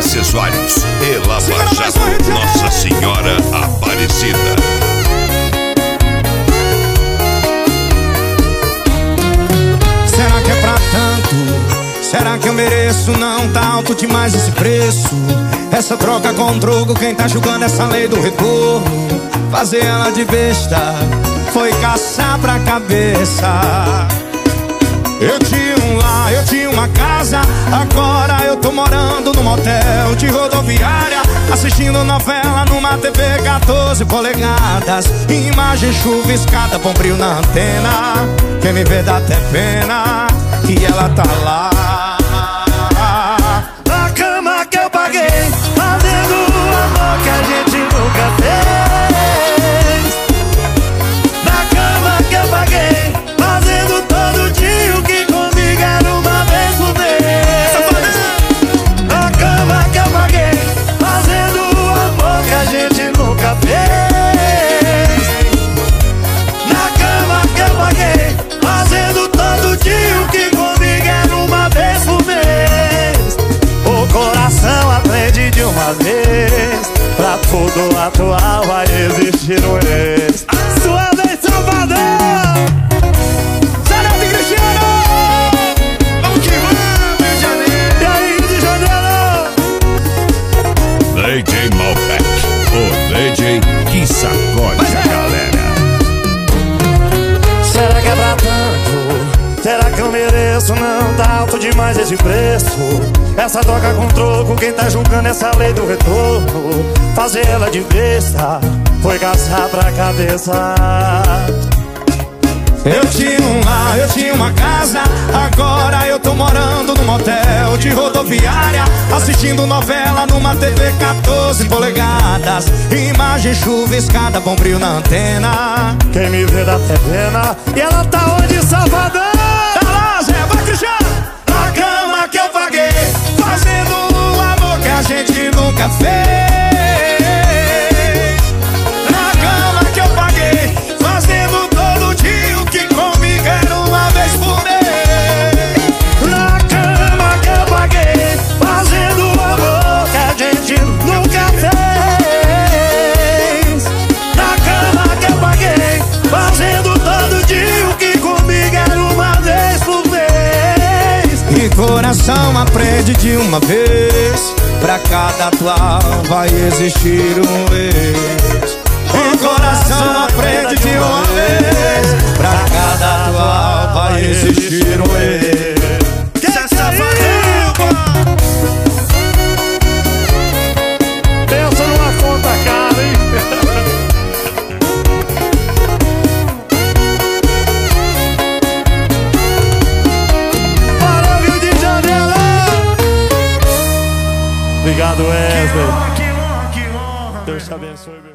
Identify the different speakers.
Speaker 1: acessórios e Lava Jato Nossa Senhora Aparecida.
Speaker 2: Será que é pra tanto? Será que eu mereço? Não tá alto demais esse preço. Essa troca com o troco, quem tá julgando essa lei do retorno? Fazer ela de besta foi caçar pra cabeça. Eu tinha um lar, eu tinha uma casa, agora eu tô morando num motel de rodoviária, assistindo novela numa TV 14 polegadas. Imagem chuviscada, bombril na antena. Quem me vê dá até pena, e ela tá lá
Speaker 3: na cama que eu paguei, fazendo o amor que a gente nunca fez. Na cama que eu paguei, fazendo todo dia o que comigo era uma vez por mês. Na cama que eu paguei, fazendo o amor que a gente nunca fez. Na cama que eu paguei, fazendo todo dia o que comigo era uma vez por mês. O coração aprende de uma vez, pra todo atual vai existir um ex. Sua vez, Salvador!
Speaker 2: Sarete e Cristiano! Vamos que vamos, Rio de Janeiro!
Speaker 3: E aí, Rio de Janeiro?
Speaker 1: DJ Malbec, o DJ que sacode a galera.
Speaker 3: Será que é pra tanto? Será que eu mereço? Não tá alto demais esse preço. Essa troca com troco, quem tá julgando essa lei do retorno? Fazer ela de besta foi caçar pra cabeça.
Speaker 2: Eu tinha um lar, eu tinha uma casa, agora eu tô morando num motel de rodoviária, assistindo novela numa TV 14 polegadas. Imagem chuviscada, bombril na antena.
Speaker 3: Quem me vê dá até pena, e ela tá onde, Salvador?
Speaker 2: Tá lá, Zé, vai, Cristiano! Na cama que eu paguei, fazendo o amor que a gente nunca fez. Na cama que eu paguei, fazendo todo dia o que comigo era uma vez por mês.
Speaker 3: Na cama que eu paguei, fazendo o amor que a gente nunca fez. Na cama que eu paguei, fazendo todo dia o que comigo era uma vez por mês.
Speaker 2: E coração aprende de uma vez, pra cada atual vai existir um ex. O coração aprende de uma vez, pra cada atual vai existir um ex.
Speaker 3: Que safadão! Pensa numa conta cara, hein? Valeu, Rio de Janeiro! Obrigado, Wesley.
Speaker 2: Que honra, que honra.
Speaker 3: Deus te abençoe, meu.